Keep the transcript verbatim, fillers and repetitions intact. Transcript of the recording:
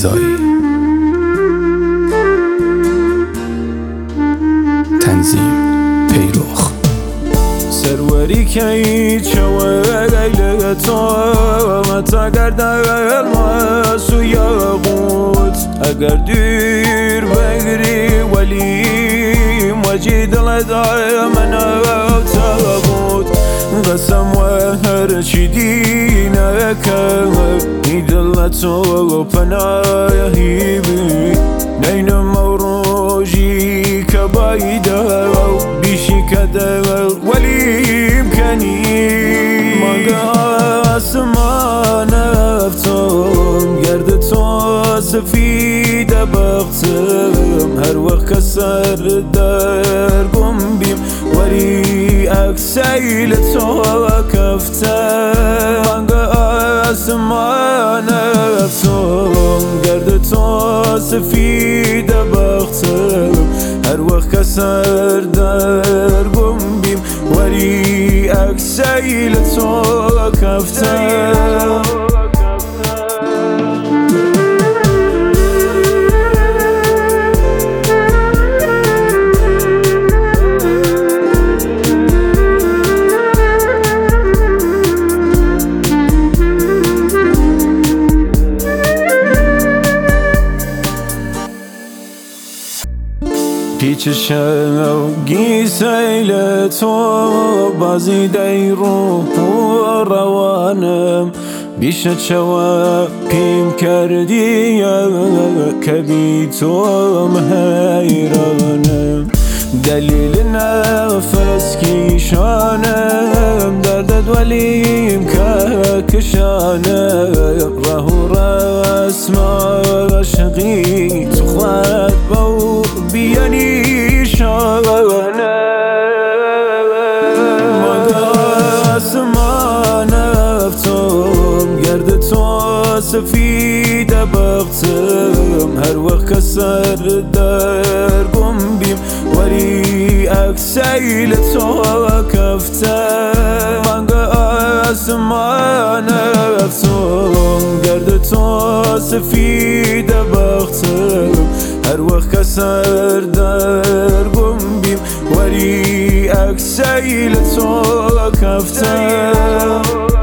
رضایی. تنظیم پیروخ. سروری که چوه لیل تو متا گردن ما سوی قوت اگر دیر بگری ولی مجید لدای من تابوت قسم و هر چی دینه که ایدل تو پناهی بی نین موروجی که بایده بیشی کده ولی امکنی مگه ما نفتم گرد تو سفید بختم هر وقت کسر در گم بیم ولی اکسیل تو کفتم مگه ما نفتم گرد تو سفید بختم هر وقت کسر در گم بیم ولی اکسیل تو کفتم پیچ شوقی سیل تو بازی دی روح و روانم بیش چوا پیم کردی که بی تو حیرانم دلیل نفس کیشانم دردت ولیم که کشانم راه و رسم عشقی تو خود با بیانی شانه مگه ما نفتم گرد تو سفید بختم هر وقت کسر در گم بیم ولی اکسیل تو کفتم مگه ما نفتم گرد تو سفید بختم هر وقت کسر در گم بیم ولی اکسیل تو کفتم